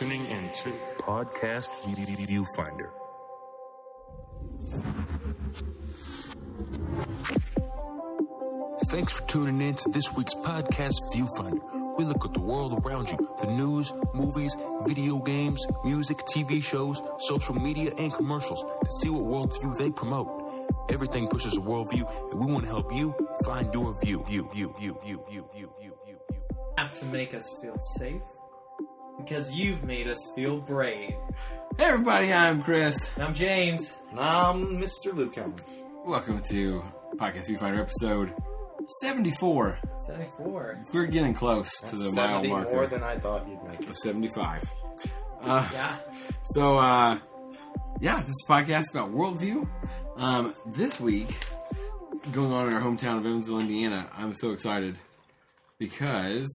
tuning into Podcast Viewfinder. Thanks for tuning in to this week's Podcast Viewfinder. We look at the world around you, the news, movies, video games, music, TV shows, social media, and commercials to see what worldview they promote. Everything pushes a worldview, and we want to help you find your view. Have to make us feel safe because you've made us feel brave. Hey everybody, I'm Chris. And I'm James. And I'm Mr. Luke Allen. Welcome to Podcast Viewfinder episode 74. 74. We're getting close to the mile 70 marker more than I thought you'd make of it. 75. Yeah. So, this is a podcast about worldview. This week, going on in our hometown of Evansville, Indiana, I'm so excited because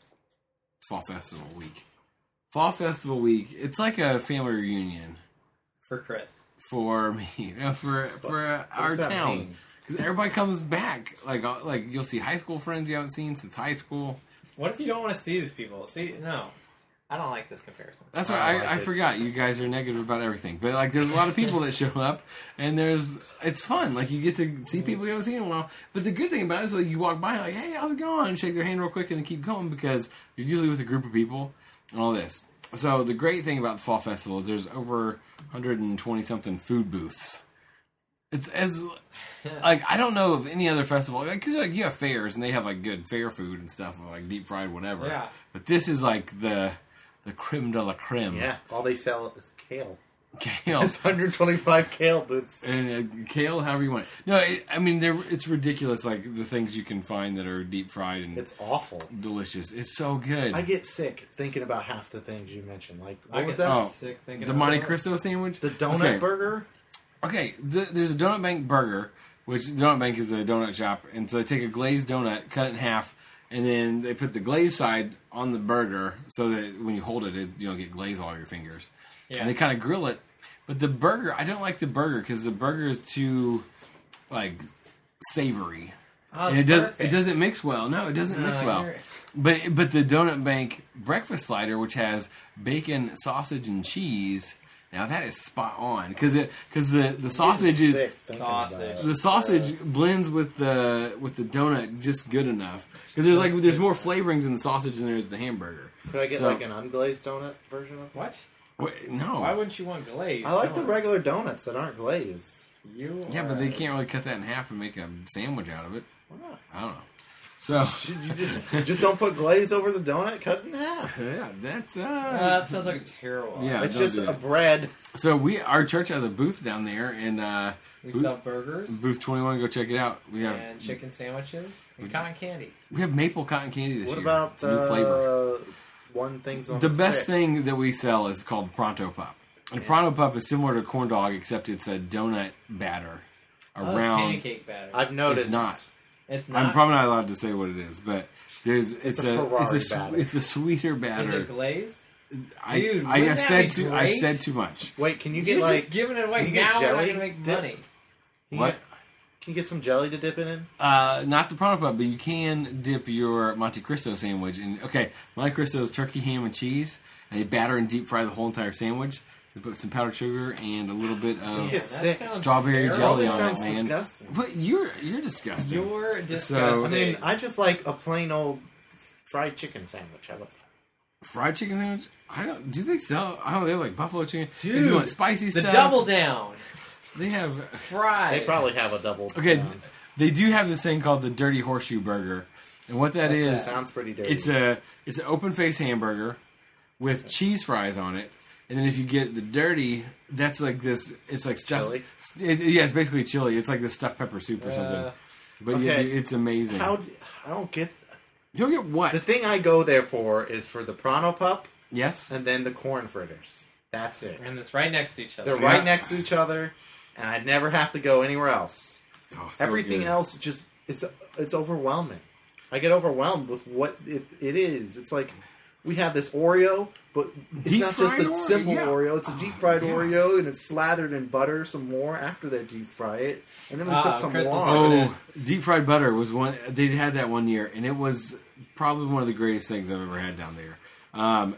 it's Fall Festival Week. Fall Festival Week, it's like a family reunion For Chris. for me, for our that town. mean? Because everybody comes back. Like you'll see high school friends you haven't seen since high school. What if you don't want to see these people? See, no. I don't like this comparison. That's why I like it. forgot. You guys are negative about everything. But, like, there's a lot of people that show up, and it's fun. Like, you get to see people you haven't seen in a while. But the good thing about it is, like, you walk by, like, hey, how's it going? Shake their hand real quick and then keep going because you're usually with a group of people and all this. So, the great thing about the Fall Festival is there's over 120-something food booths. It's as, like, I don't know of any other festival. Because, like, you have fairs, and they have, like, good fair food and stuff, like deep fried, whatever. Yeah. But this is, like, the creme de la creme. Yeah, all they sell is kale. Kale. It's 125 kale booths. And kale, however you want it. No, it's ridiculous, like, the things you can find that are deep fried and It's awful. delicious. It's so good. I get sick thinking about half the things you mentioned. Like, I what was get that? Oh, sick thinking the about Monte it. Cristo sandwich? The donut Okay. burger? Okay, there's a Donut Bank burger, which Donut Bank is a donut shop, and so they take a glazed donut, cut it in half, and then they put the glazed side on the burger so that when you hold it, you don't get glaze all over your fingers. Yeah. And they kind of grill it. But the burger, I don't like the burger because the burger is too, like, savory. Oh, And it's it perfect. doesn't mix well. No, it doesn't mix well. you're- But the Donut Bank breakfast slider, which has bacon, sausage, and cheese, now that is spot on because the sausage is Sick thinking about Sausage. it. the sausage blends with the donut just good enough because there's more flavorings in the sausage than there is the hamburger. Could I get So- like an unglazed donut version of it? What? Wait, no, Why wouldn't you want glaze? I like the donut? regular donuts that aren't glazed. You yeah, but are- they can't really cut that in half and make a sandwich out of it. Why not? I don't know. So You just don't put glaze over the donut, cut in half. yeah, that's that sounds like a terrible. Yeah. It's don't just do a that. bread. So our church has a booth down there, and We sell burgers booth 21. Go check it out. We have and chicken sandwiches and cotton candy. maple cotton candy this What year. about It's a new flavor. one thing's on The a best stick? thing that we sell is called Pronto Pup. And Pronto Pup is similar to corn dog, except it's a donut batter Oh, it's around. pancake batter. I've noticed. It's not. It's not. I'm probably not allowed to say what it is, but it's a Ferrari batter. it's a sweeter Is batter. it glazed? I, Dude, I, wouldn't I that said be too. I great? said too much. Wait, can you get You're like just giving it away. can you get Now we're not jelly going to make dip? money. What? Can you get some jelly to dip it in? Not the Pronto Pup, but you can dip your Monte Cristo sandwich in. Okay, Monte Cristo is turkey, ham, and cheese, and they batter and deep fry the whole entire sandwich. They put some powdered sugar and a little bit of Just get That sick. sounds strawberry terrible. All jelly this on sounds it, man. disgusting. But you're disgusting. You're disgusting. So- I mean, I just like a plain old fried chicken sandwich. How about that? Fried chicken sandwich? I don't. Do they sell? I don't. They have like buffalo chicken. Dude, if you want spicy the stuff, double down. They have. Fried. They probably have a double. Okay, they do have this thing called the Dirty Horseshoe Burger, and what that is, sounds pretty dirty. it's an open face hamburger with cheese fries on it, and then if you get the dirty, that's like this. It's like stuff. Chili? Yeah, it's basically chili. It's like this stuffed pepper soup or something. But yeah, Okay. it's amazing. I don't get. You don't get what? The thing I go there for is for the Pronto Pup Yes. and then the corn fritters. That's it. And it's right next to each other. They're right next to each other, and I'd never have to go anywhere else. Oh, so Everything good. else just it's overwhelming. I get overwhelmed with what it is. It's like we have this Oreo, but it's Deep not just fried a Oreo? simple Yeah. Oreo. It's a deep fried yeah. Oreo, and it's slathered in butter some more after they deep fry it, and then we put some Chris is more. like- Oh, deep fried butter was one. They had that one year, and it was probably one of the greatest things I've ever had down there.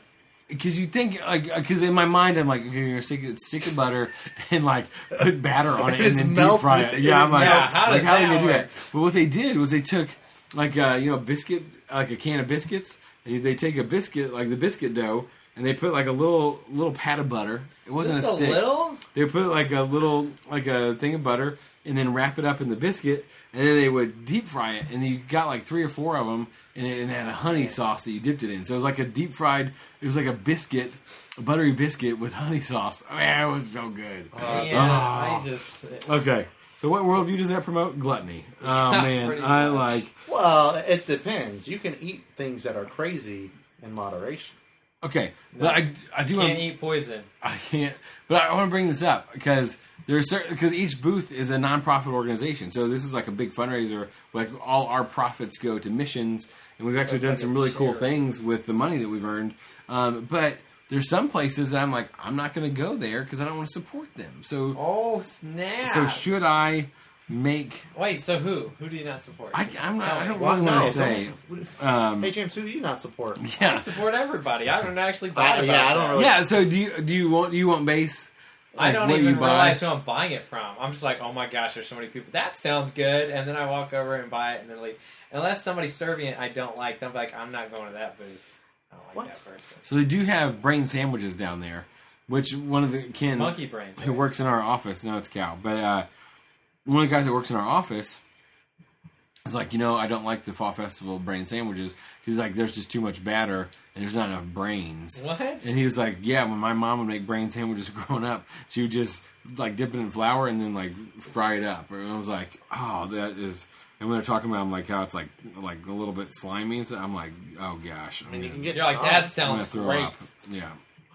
because you think because in my mind I'm like, okay, you're gonna stick the butter and like put batter on it and then deep fry it. Yeah, I'm like, how are they gonna do that? But what they did was they took like biscuit, like a can of biscuits, and they take a biscuit like the biscuit dough, and they put like a little pat of butter. It wasn't Just a stick. Little? They put like a thing of butter and then wrap it up in the biscuit, and then they would deep fry it, and then you got like 3 or 4 of them, and it had a honey sauce that you dipped it in. So it was like a deep fried. It was like a biscuit, a buttery biscuit with honey sauce. Oh, man, it was so good. I just Okay. So what worldview does that promote? Gluttony. Oh man, Pretty I much. like. Well, it depends. You can eat things that are crazy in moderation. Okay, but I do can't want. eat poison. I can't. But I want to bring this up because there's because each booth is a nonprofit organization. So this is like a big fundraiser. Like all our profits go to missions, and we've actually it's done like some a really cool charity. things with the money that we've earned. But there's some places that I'm like, I'm not going to go there because I don't want to support them. So Oh snap! so should I make? Wait, so who? Who do you not support? I'm not. I don't Well, really want no, to say. Hey, James, who do you not support? I Yeah. support everybody. I don't actually buy about I don't that. really- Yeah. So do you want base? I like, don't what even you buy? realize who I'm buying it from. I'm just like, oh my gosh, there's so many people. That sounds good, and then I walk over and buy it, and then leave. Unless somebody's serving it, I don't like them. Like, I'm not going to that booth. I don't like What? that person. So they do have brain sandwiches down there, which one of the Ken Monkey brains. who right? works in our office. No, it's Cal, but one of the guys that works in our office is like, I don't like the Fall Festival brain sandwiches because like there's just too much batter and there's not enough brains. What? And he was like, yeah, when my mom would make brain sandwiches growing up, she would just like dip it in flour and then like fry it up. And I was like, oh, that is. And when they're talking about, I'm like, how it's like a little bit slimy. So I'm like, oh gosh, And you can get You're like, Tom. that I'm gonna sounds throw great. up. Yeah,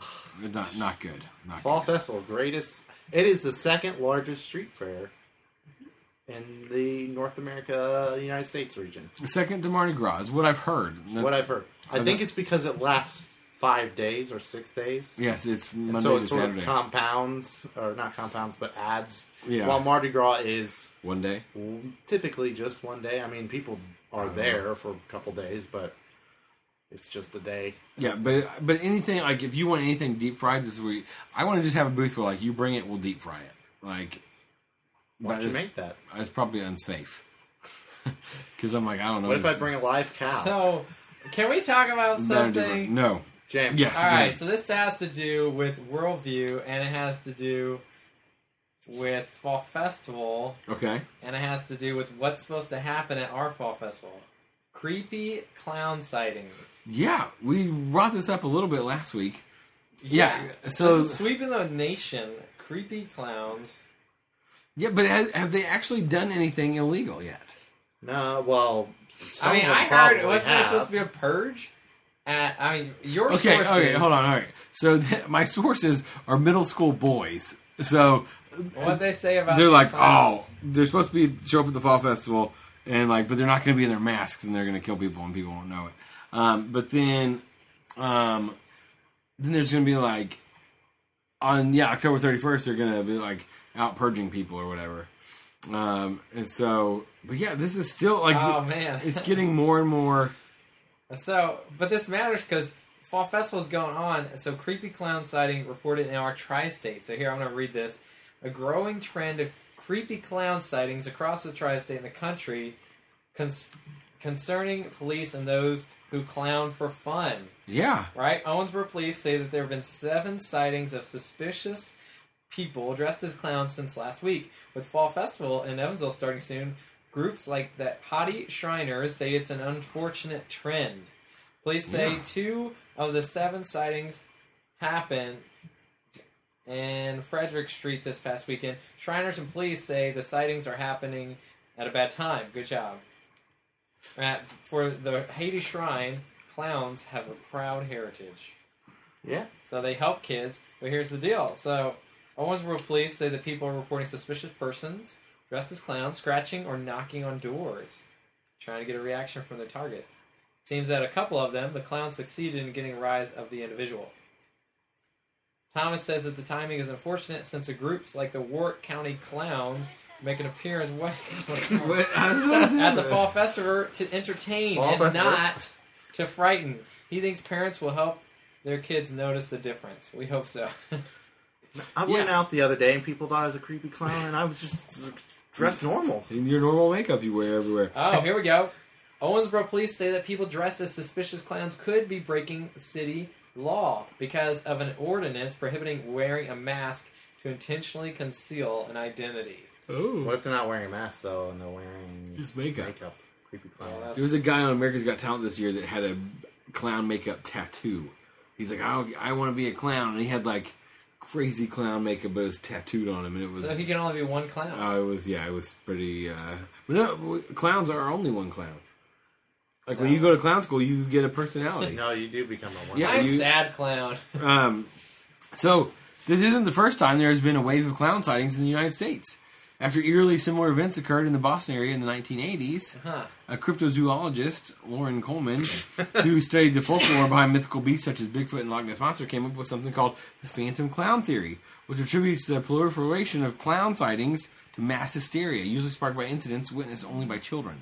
not good. Not Fall good. Festival, greatest. It is the second largest street fair in the North America, United States region. Second to Mardi Gras is what I've heard. What I've heard. I think it's because it lasts 5 days or 6 days. Yes, it's And Monday so to it sort Saturday. of compounds, or not compounds, but adds. Yeah. While Mardi Gras is One day. typically just one day. I mean, people are there for a couple days, but it's just a day. Yeah, but anything like if you want anything deep fried, this is where I want to just have a booth where like you bring it, we'll deep fry it. Like, Why don't you it's- make that? It's probably unsafe because I'm like I don't know. What if I bring a live cow? So, can we talk about something? No. James. Yes. All right, so this has to do with worldview, and it has to do with Fall Festival, Okay. and it has to do with what's supposed to happen at our Fall Festival. Creepy clown sightings. Yeah, we brought this up a little bit last week. Yeah, so this is sweeping the nation. Creepy clowns. yeah, but have they actually done anything illegal yet? No, well, some I mean, of them I heard probably wasn't there have. supposed to be a purge? Your Okay, sources. okay, hold on. All right, so my sources are middle school boys. So What they say about they're these like, clowns? oh, they're supposed to be show up at the fall festival, and like, but they're not going to be in their masks, and they're going to kill people, and people won't know it. But then there's going to be like on October 31st, they're going to be like out purging people or whatever. And so, but yeah, this is still like Oh man, it's getting more and more. So, but this matters because Fall Festival is going on. So, creepy clown sighting reported in our tri-state. So here, I'm going to read this. A growing trend of creepy clown sightings across the tri-state and the country concerning police and those who clown for fun. Yeah, Right? Owensboro police say that there have been 7 sightings of suspicious people dressed as clowns since last week. With Fall Festival in Evansville starting soon, groups like the Hottie Shriners say it's an unfortunate trend. Police say 2 of the 7 sightings happened in Frederick Street this past weekend. Shriners and police say the sightings are happening at a bad time. Good job. For the Haiti Shrine, clowns have a proud heritage. Yeah. So they help kids, but here's the deal. So Owensboro police say that people are reporting suspicious persons dressed as clowns, scratching or knocking on doors, trying to get a reaction from their target. Seems that a couple of them, the clowns succeeded in getting a rise of the individual. Thomas says that the timing is unfortunate since the groups like the Warwick County Clowns make an appearance at the Fall Festival to entertain Fall and Festival. not to frighten. He thinks parents will help their kids notice the difference. We hope so. I went out the other day and people thought I was a creepy clown, and I was just dressed normal. In your normal makeup you wear everywhere. Oh, here we go. Owensboro police say that people dressed as suspicious clowns could be breaking city law because of an ordinance prohibiting wearing a mask to intentionally conceal an identity. Oh. What if they're not wearing a mask, though, and they're wearing Just makeup. Creepy clowns. There was a guy on America's Got Talent this year that had a clown makeup tattoo. He's like, I want to be a clown. And he had, like, crazy clown makeup, but it was tattooed on him. And it was... So he can only be one clown. it was pretty... But no, clowns are only one clown. Like, when you go to clown school, you get a personality. No, you do become a one. Yeah. I'm you- sad clown. So, this isn't the first time there has been a wave of clown sightings in the United States. After eerily similar events occurred in the Boston area in the 1980s, a cryptozoologist, Lauren Coleman, who studied the folklore behind mythical beasts such as Bigfoot and Loch Ness Monster, came up with something called the phantom clown theory, which attributes the proliferation of clown sightings to mass hysteria, usually sparked by incidents witnessed only by children.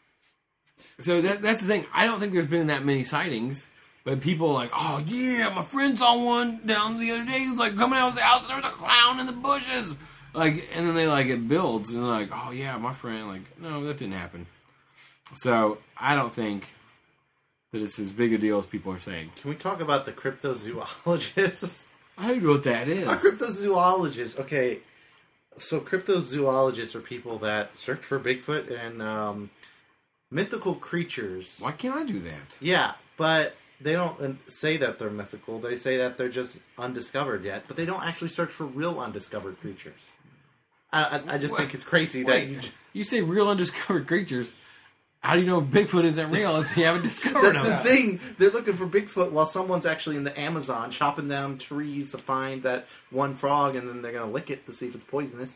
So that's the thing. I don't think there's been that many sightings, but people are like, oh yeah, my friend saw one down the other day. He was like coming out of his house and there was a clown in the bushes. Like, and then it builds and they're like, oh yeah, my friend. Like, no, that didn't happen. So I don't think that it's as big a deal as people are saying. Can we talk about the cryptozoologist? I don't know what that is. A cryptozoologist. Okay, so cryptozoologists are people that search for Bigfoot and mythical creatures. Why can't I do that? Yeah, but they don't say that they're mythical. They say that they're just undiscovered yet, but they don't actually search for real undiscovered creatures. I just think it's crazy that you say real undiscovered creatures. How do you know Bigfoot isn't real if you haven't discovered That's him? the thing. They're looking for Bigfoot while someone's actually in the Amazon chopping down trees to find that one frog, and then they're going to lick it to see if it's poisonous.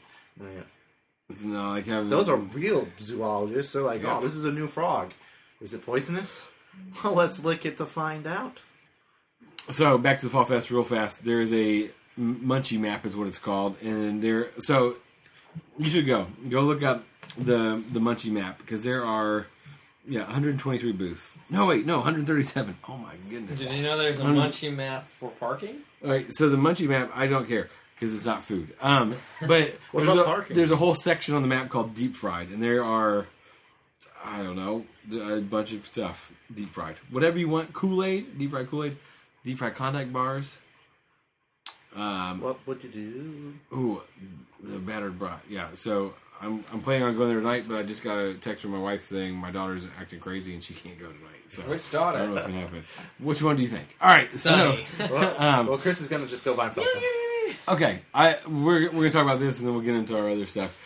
No, like Those are real zoologists. They're like, oh, this is a new frog. Is it poisonous? Well, let's lick it to find out. So back to the Fall Fest real fast. There is a Munchie map, is what it's called, and there. So you should go look up the Munchie map because there are 123 booths. No, wait, no, 137. Oh my goodness! Did you know there's a Munchie map for parking? All right, so the Munchie map, I don't care because it's not food. But What about parking? There's a whole section on the map called Deep Fried, and there are, I don't know, a bunch of stuff deep fried. Whatever you want, Kool-Aid, deep fried Kool-Aid, deep fried contact bars. What would you do? Ooh, the battered brat. Yeah, so I'm planning on going there tonight, but I just got a text from my wife saying my daughter's acting crazy and she can't go tonight. So Which daughter? I don't know what's gonna happen. Which one do you think? All right, Sunny. so Well, Chris is going to just go by himself. okay, we're gonna talk about this and then we'll get into our other stuff.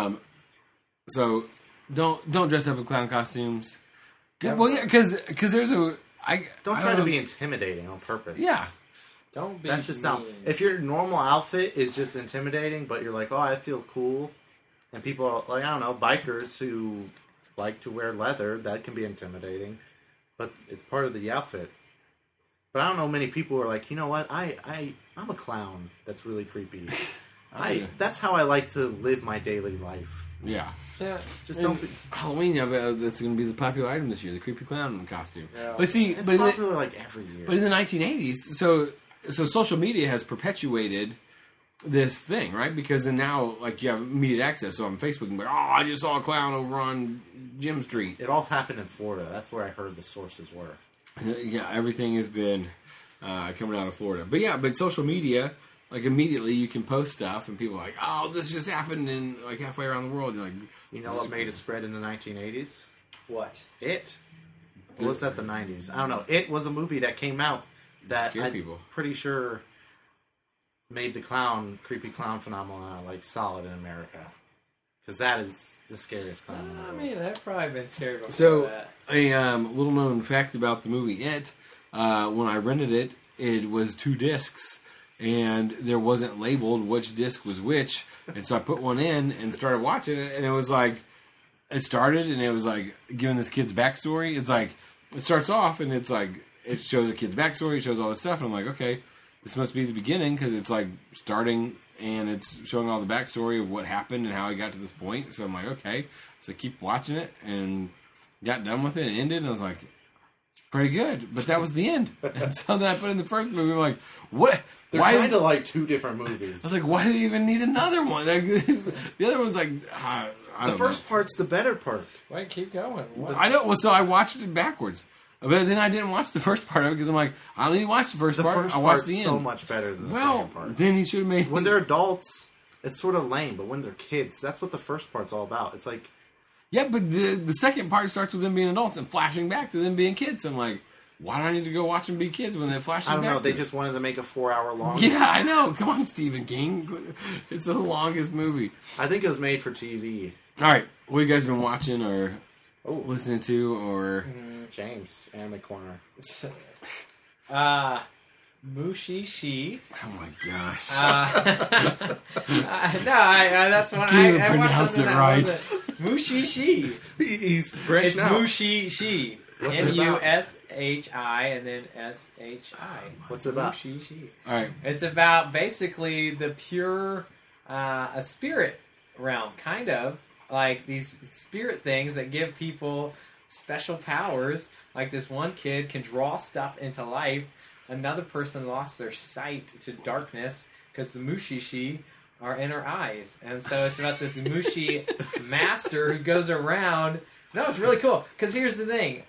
So don't dress up in clown costumes. Well, yeah, because there's Don't try to know. be intimidating on purpose. Yeah, Don't be That's just mean. not. If your normal outfit is just intimidating, but you're like, oh, I feel cool, and people are like, I don't know, bikers who like to wear leather, that can be intimidating, but it's part of the outfit. But I don't know many people who are like, you know what, I'm a clown. That's really creepy. That's how I like to live my daily life. yeah. Yeah. Just don't be. Halloween, I bet that's going to be the popular item this year, the creepy clown costume. Yeah. But see, It's but popular like every year. in the 1980s, so social media has perpetuated this thing, right? Because then now, like, you have immediate access. So on Facebook, you can be like, oh, I just saw a clown over on Jim Street. It all happened in Florida. That's where I heard the sources were. Yeah, everything has been coming out of Florida. But social media, like, immediately you can post stuff and people are like, oh, this just happened in, like, halfway around the world. You're like, You know what made it spread in the 1980s? What? It. Or was that the 90s? I don't know. It was a movie that came out that Scare I'm people. pretty sure made the creepy clown phenomenon, like, solid in America. Because that is the scariest clown in the I world. mean, that probably been scary before So, that. a little known fact about the movie It, when I rented it, it was 2 discs, and there wasn't labeled which disc was which, and so I put one in and started watching it, and it was like, it started, and it was like, giving this kid's backstory. It's like, it starts off, and it's like, it shows a kid's backstory, it shows all this stuff, and I'm like, okay, this must be the beginning, because it's like, starting, and it's showing all the backstory of what happened and how he got to this point, so I'm like, okay, so I keep watching it, and got done with it and ended, and I was like, pretty good, but that was the end. And so then I put in the first movie. I'm like, what? They're Why? kind of like two different movies. I was like, why do they even need another one? Like, the other one's like, I The don't first part's the better part. Wait, keep going. What? know. I know. Well, so I watched it backwards, but then I didn't watch the first part of it because I'm like, I only watched the first The part. first I watched part's the end. so much better than the well, second part. then he should have made. When they're adults, it's sort of lame, but when they're kids, that's what the first part's all about. It's like, Yeah, but the second part starts with them being adults and flashing back to them being kids. So I'm like, why do I need to go watch them be kids when they flash I don't back? know, they to just wanted to make a 4-hour long. Yeah, I know. Come on, Stephen King. It's the longest movie. I think it was made for TV. All right, what have you guys been watching or Oh, listening to or? James, Anime Corner. Mushishi. Oh my gosh! That's one. Can you I watched pronounce something it that right? wasn't- Mushishi. He's French It's now. Mushishi. What's it about? Mushi and then Shi. What's it about? Mushishi. All right, It's about basically the pure a spirit realm, kind of like these spirit things that give people special powers. Like this one kid can draw stuff into life. Another person lost their sight to darkness because the Mushishi are in her eyes, and so it's about this Mushi master who goes around. No, it's really cool because here's the thing.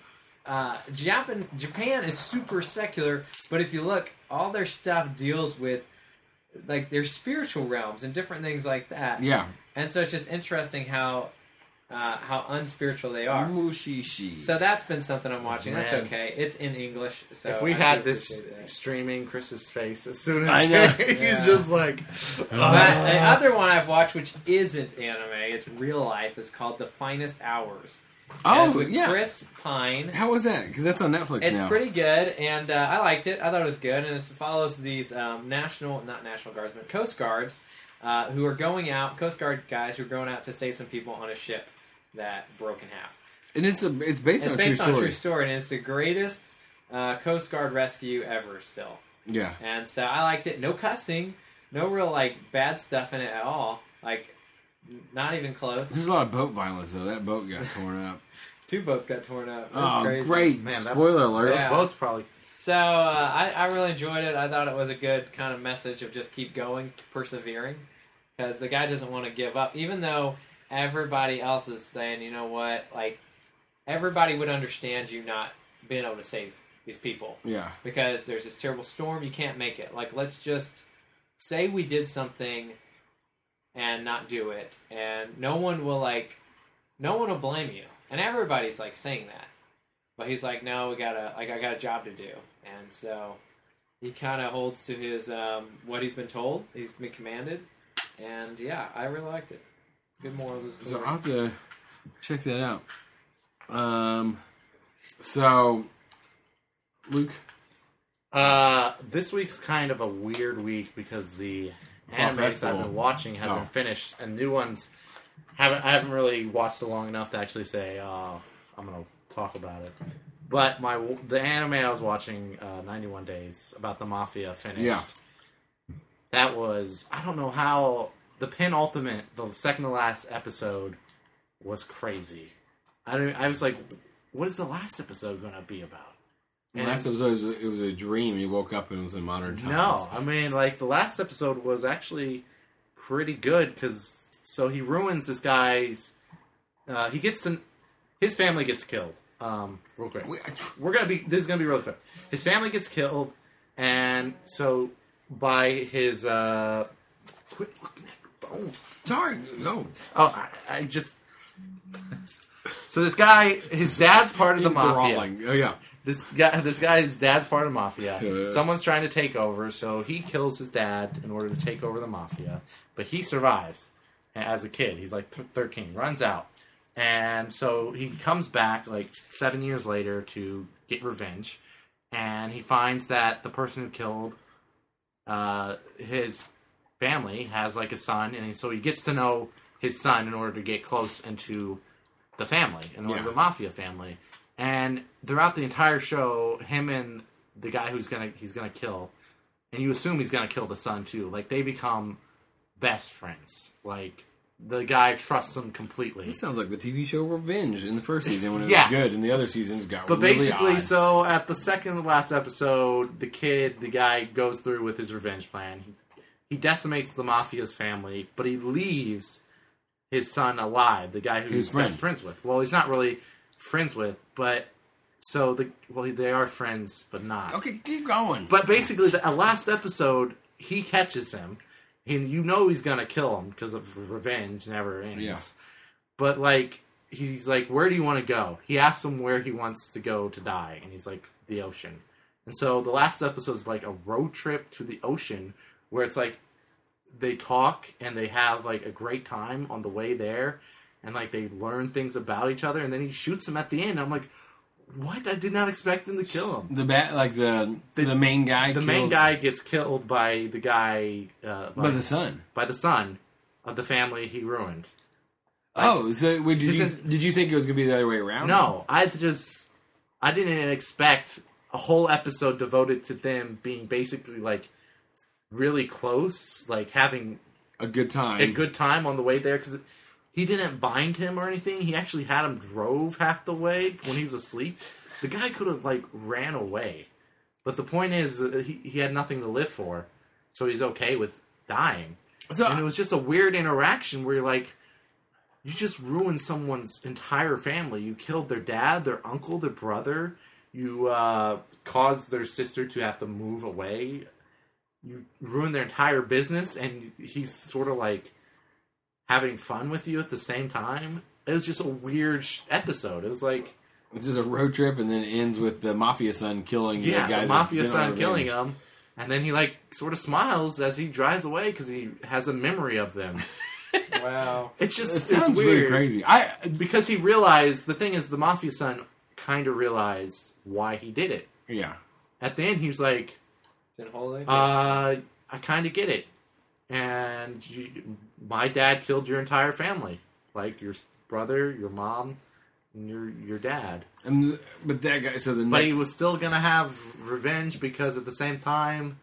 Japan is super secular, but if you look, all their stuff deals with like their spiritual realms and different things like that. yeah, And so it's just interesting how unspiritual they are. Mushishi. So that's been something I'm watching. That's Man. okay. It's in English. So If we I had do this appreciate that. streaming, Chris's face as soon as I know. he's Yeah. just like, But the other one I've watched, which isn't anime, it's real life, is called The Finest Hours. And it's Oh with yeah, Chris Pine. how was that? Because that's on Netflix It's now. pretty good, and I liked it. I thought it was good, and it follows these not National Guards, but Coast Guards who are going out, Coast Guard guys who are going out to save some people on a ship that broke in half. And it's based on It's a based on a true true story. story, and it's the greatest Coast Guard rescue ever still. Yeah, And so I liked it. No cussing, no real like bad stuff in it at all. Like not even close. there's a lot of boat violence though. That boat got torn up. 2 boats got torn up. It was Oh, crazy. great! Man, that- Spoiler alert. those Yeah. boats probably. So I really enjoyed it. I thought it was a good kind of message of just keep going, persevering, because the guy doesn't want to give up, even though everybody else is saying, you know what, like everybody would understand you not being able to save these people Yeah, because there's this terrible storm, you can't make it. Like let's just say we did something and not do it, and no one will blame you, and everybody's like saying that. But he's like, no, I got a job to do. And so he kind of holds to his, what he's been told, he's been commanded. And yeah, I really liked it. Good moral of the so story. I'll have to check that out. So Luke, This week's kind of a weird week because the Fall animes I've Festival. been watching have Oh. been finished, and new ones I haven't really watched it long enough to actually say, I'm going to talk about it. But the anime I was watching, 91 Days, about the Mafia, finished. Yeah. That was, I don't know how, the penultimate, the second to last episode was crazy. I was like, what is the last episode going to be about? the last episode it was a dream. You woke up and it was in modern times. No, I mean, like, the last episode was actually pretty good, because, so he ruins this guy's, his family gets killed, real quick. This is gonna be real quick. His family gets killed, and so, by his, quit looking at your phone. Sorry, no. Oh, I just, so this guy, his dad's part of the mafia. Enthralling. Oh yeah. This guy's dad's part of the mafia. Yeah. Someone's trying to take over, so he kills his dad in order to take over the mafia. But he survives as a kid. He's like 13, runs out. And so he comes back like 7 years later to get revenge. And he finds that the person who killed his family has like a son. And so he gets to know his son in order to get close into the family, in order to the mafia family. And throughout the entire show, him and the guy he's gonna kill, and you assume he's gonna kill the son too. Like they become best friends. Like the guy trusts him completely. This sounds like the TV show Revenge in the first season when it Yeah. was good, and the other seasons got But really basically, odd. so at the second to last episode, the guy goes through with his revenge plan. He decimates the mafia's family, but he leaves his son alive, the guy who he's best friends with. Well, he's not really friends with, but they are friends, but not. Okay, keep going. But basically, the last episode, he catches him, and you know he's gonna kill him because of revenge never ends. Yeah. But like, he's like, "Where do you want to go?" He asks him where he wants to go to die, and he's like, "The ocean." And so the last episode is like a road trip to the ocean, where it's like they talk and they have like a great time on the way there, and like they learn things about each other, and then he shoots him at the end. I'm like, what? I did not expect him to kill him. The main guy. The main guy gets killed by the guy by the son. By the son of the family he ruined. So did you think it was going to be the other way around? No, I didn't expect a whole episode devoted to them being basically like really close, like having a good time on the way there, because he didn't bind him or anything. He actually had him drove half the way when he was asleep. The guy could have like ran away, but the point is he had nothing to live for, so he's okay with dying. And it was just a weird interaction where you're like, you just ruined someone's entire family. You killed their dad, their uncle, their brother. You caused their sister to have to move away. You ruined their entire business, and he's sort of like having fun with you at the same time. It was just a weird episode. It was like, it's just a road trip, and then it ends with the mafia son killing the guy. The mafia son killing him, and then he like sort of smiles as he drives away because he has a memory of them. Wow, it's sounds weird, really crazy. Because he realized, the thing is, the mafia son kind of realized why he did it. Yeah. At the end, he was like, I kind of get it. And my dad killed your entire family. Like, your brother, your mom, and your dad. But that guy, But he was still going to have revenge because at the same time,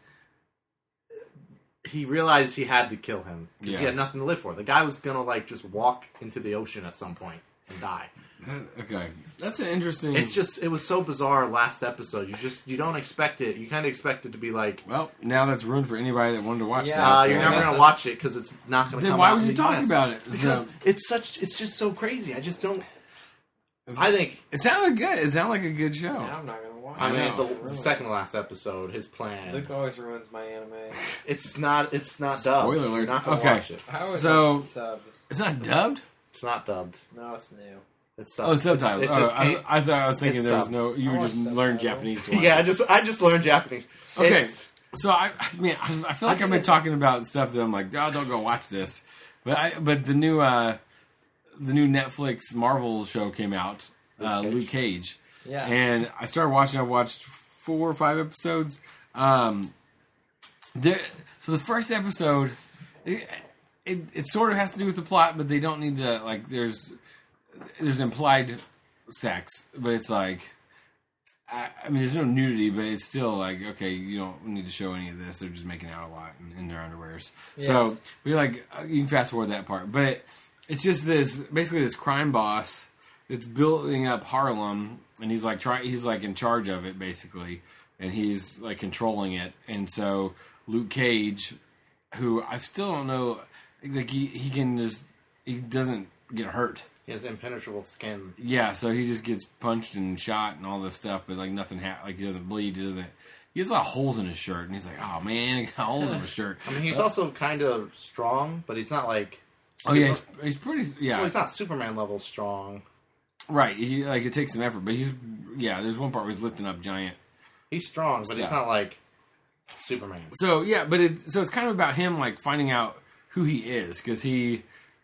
he realized he had to kill him. Because he had nothing to live for. The guy was going to, like, just walk into the ocean at some point and die. Okay, that's an interesting. It was so bizarre last episode. You don't expect it. You kind of expect it to be like. Well, now that's ruined for anybody that wanted to watch that. You're never going to watch it because it's not going to come out. Then why would you talk about it? Because it's just so crazy. I just don't. I think it sounded good. It sounded like a good show. Yeah, I'm not going to watch it. I mean, the second to last episode, his plan. Luke always ruins my anime. It's not dubbed. Spoiler alert. You're not going to watch it. So subs. It's not dubbed. It's not dubbed. No, it's new. It's subtitles. I thought I was thinking there was subbed. no. You just learned Japanese. To watch Yeah, it. I just learned Japanese. Okay, so I feel like I've been talking about stuff that I'm like, oh, don't go watch this. But the new Netflix Marvel show came out, Luke Cage. Yeah, and I started watching. I've watched 4 or 5 episodes. So the first episode, it sort of has to do with the plot, but they don't need to like. There's implied sex, but it's like, I mean, there's no nudity, but it's still like, okay, you don't need to show any of this. They're just making out a lot in their underwears. Yeah. So you're like, you can fast forward that part, but it's just basically this crime boss that's building up Harlem, and he's like in charge of it basically, and he's like controlling it. And so Luke Cage, who I still don't know, like he doesn't get hurt. He has impenetrable skin. Yeah, so he just gets punched and shot and all this stuff, but like nothing like he doesn't bleed. He has a lot of holes in his shirt, and he's like, oh man, he got holes in his shirt. I mean, he's also kind of strong, but he's not like. He's pretty. Yeah, well, he's not Superman level strong. Right, it takes some effort, but there's one part where he's lifting up giant. He's strong, but he's not like Superman. So yeah, but it's kind of about him like finding out who he is, because he's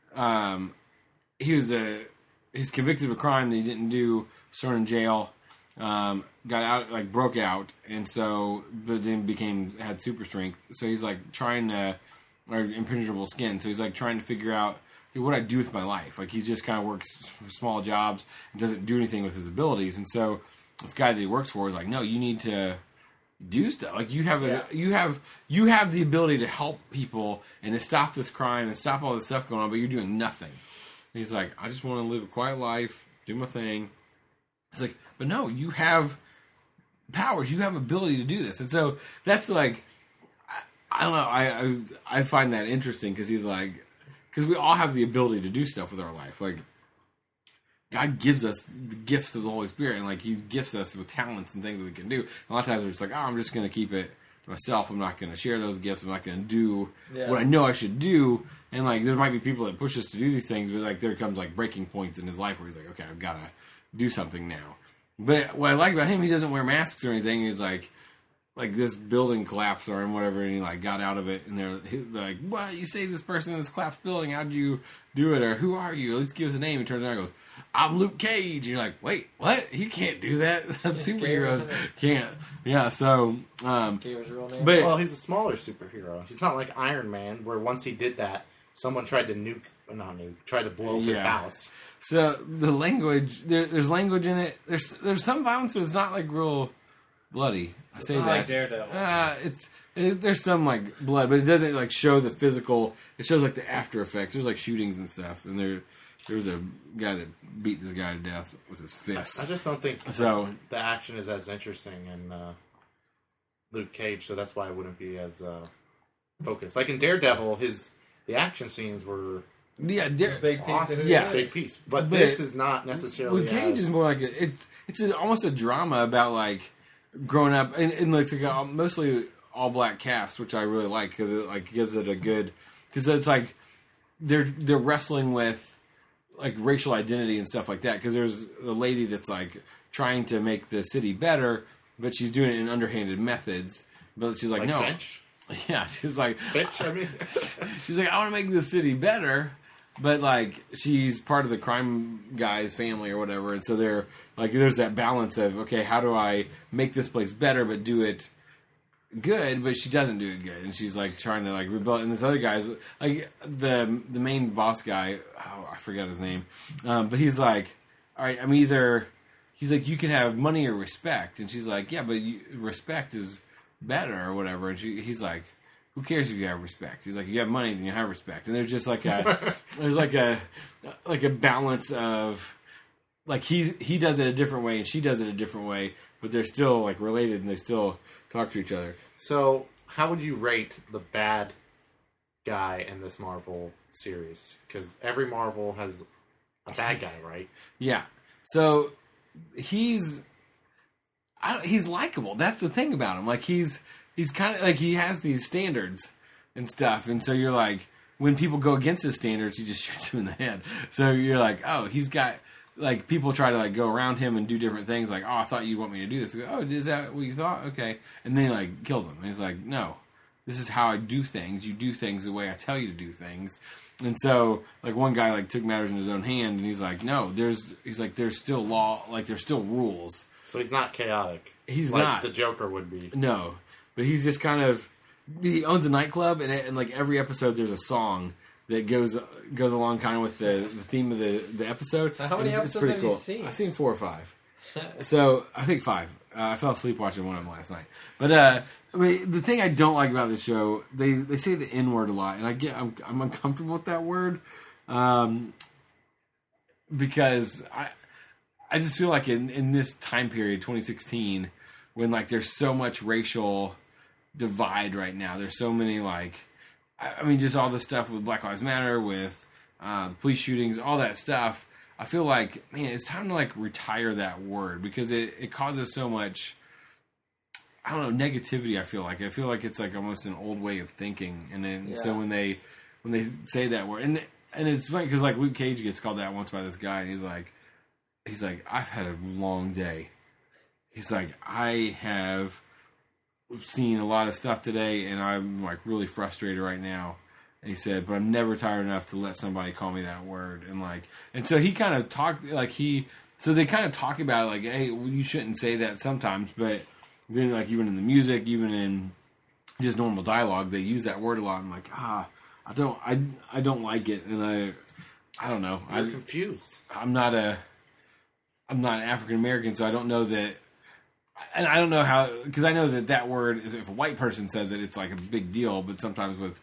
convicted of a crime that he didn't do, thrown in jail, got out, like broke out, and so but then had super strength. So he's like or impenetrable skin. So he's like trying to figure out what I do with my life. Like he just kind of works small jobs and doesn't do anything with his abilities. And so this guy that he works for is like, no, you need to do stuff. Like you have you have the ability to help people and to stop this crime and stop all this stuff going on, but you're doing nothing. And he's like, I just want to live a quiet life, do my thing. It's like, but no, you have powers, you have ability to do this. And so that's like, I don't know, I find that interesting because he's like, because we all have the ability to do stuff with our life. Like, God gives us the gifts of the Holy Spirit, and like He gifts us with talents and things that we can do. And a lot of times we're just like, oh, I'm just going to keep it to myself. I'm not going to share those gifts. I'm not going to do what I know I should do. And like, there might be people that push us to do these things, but like, there comes like breaking points in his life where he's like, okay, I've got to do something now. But what I like about him, he doesn't wear masks or anything. He's like this building collapsed or whatever, and he like got out of it, and they're like, "What? You saved this person in this collapsed building? How'd you do it? Or who are you? At least give us a name." He turns around and goes, "I'm Luke Cage." And you're like, "Wait, what? You can't do that. Superheroes can't." Yeah. So, Gator's real name. but Well, he's a smaller superhero. He's not like Iron Man, where once he did that, someone tried to tried to blow up his house. so the language there's language in it. There's some violence, but it's not like real bloody. I say not that. like Daredevil. There's some like blood, but it doesn't like show the physical. It shows like the after effects. There's like shootings and stuff, and there was a guy that beat this guy to death with his fists. I just don't think So the action is as interesting in Luke Cage, so that's why it wouldn't be as focused. Like in Daredevil, the action scenes were yeah, Big piece awesome. of Yeah. big piece, but this is not necessarily. Luke Cage is more like it's almost a drama about like growing up, and it's like a mostly all black cast, which I really like because it like gives it a good, because it's like they're wrestling with like racial identity and stuff like that, because there's a lady that's like trying to make the city better, but she's doing it in underhanded methods. But she's like no, Finch? yeah, she's like Finch. I mean, she's like, I want to make this city better, but like she's part of the crime guy's family or whatever, and so they're like, there's that balance of, okay, how do I make this place better but do it good? But she doesn't do it good, and she's like trying to like rebel. And this other guy's like the main boss guy. Oh, I forget his name, but he's like, all right, I'm either. He's like, you can have money or respect, and she's like, yeah, but respect is better or whatever. And he's like, who cares if you have respect? He's like, you have money, then you have respect. And there's just like there's like a balance of like he does it a different way and she does it a different way, but they're still like related and they still talk to each other. so how would you rate the bad guy in this Marvel series? Because every Marvel has a bad guy, right? Yeah. So he's likable. That's the thing about him. Like he's kind of like, he has these standards and stuff, and so you're like, when people go against his standards, he just shoots him in the head. So you're like, oh, he's got like, people try to like go around him and do different things. Like, oh, I thought you want me to do this. Oh, is that what you thought? Okay, and then he like kills him. And he's like, no, this is how I do things. You do things the way I tell you to do things. And so, like, one guy like took matters in his own hand, and he's like, no, there's still law, like there's still rules. So he's not chaotic. He's like not. the Joker would be. No, but he's just kind of, he owns a nightclub, and like every episode there's a song that goes along kind of with the theme of the episode. So how many It's episodes pretty have you cool. seen? I've seen 4 or 5. So I think 5. I fell asleep watching one of them last night. But I mean, the thing I don't like about this show, they say the N word a lot, and I'm uncomfortable with that word, because I just feel like in this time period, 2016, when like there's so much racial divide right now, there's so many like, I mean, just all the stuff with Black Lives Matter, with the police shootings, all that stuff. I feel like, man, it's time to like retire that word, because it causes so much, I don't know, negativity. I feel like it's like almost an old way of thinking, and then so when they say that word, and it's funny because like Luke Cage gets called that once by this guy, and he's like, I've had a long day. He's like, I have seen a lot of stuff today, and I'm like really frustrated right now. And he said, but I'm never tired enough to let somebody call me that word. And so he kind of talked, so they kind of talk about like, hey, well, you shouldn't say that sometimes, but then like even in the music, even in just normal dialogue, they use that word a lot. I'm like, I don't like it. And I don't know. I'm confused. I'm not African American, so I don't know that and I don't know how, because I know that word is, if a white person says it, it's like a big deal. But sometimes with